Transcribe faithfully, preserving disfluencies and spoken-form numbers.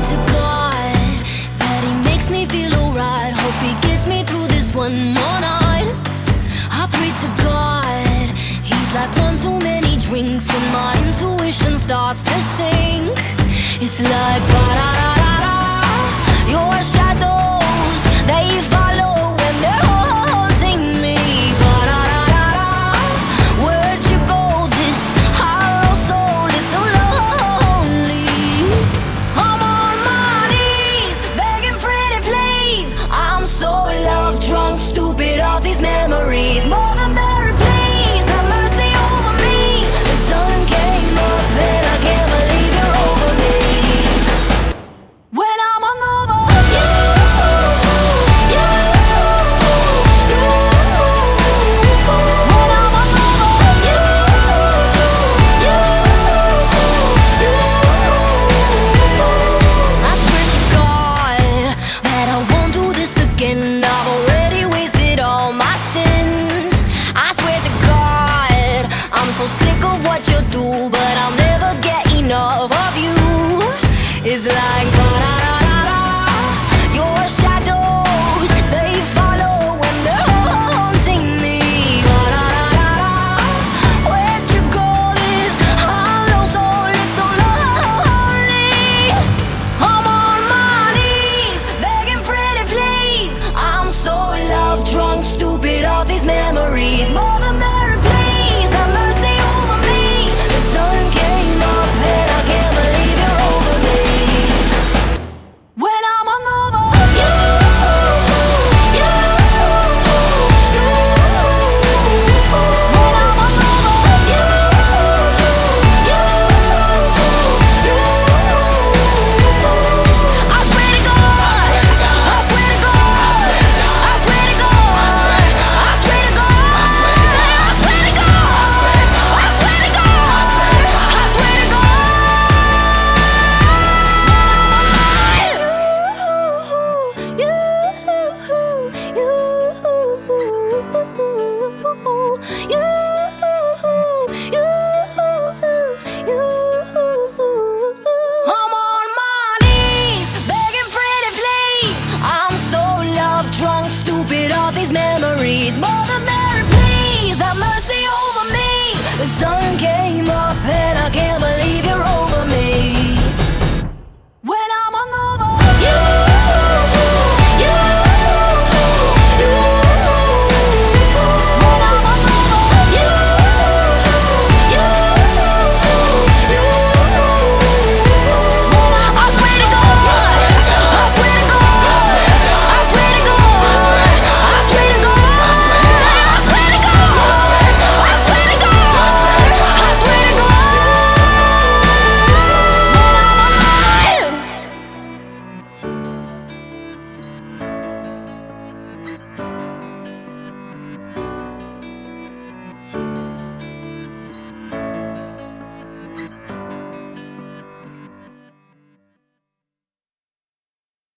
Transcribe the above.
to God that he makes me feel alright. Hope he gets me through this one more night. I pray to God, he's like one too many drinks and my intuition starts to sink. It's like ba da da da da, you're a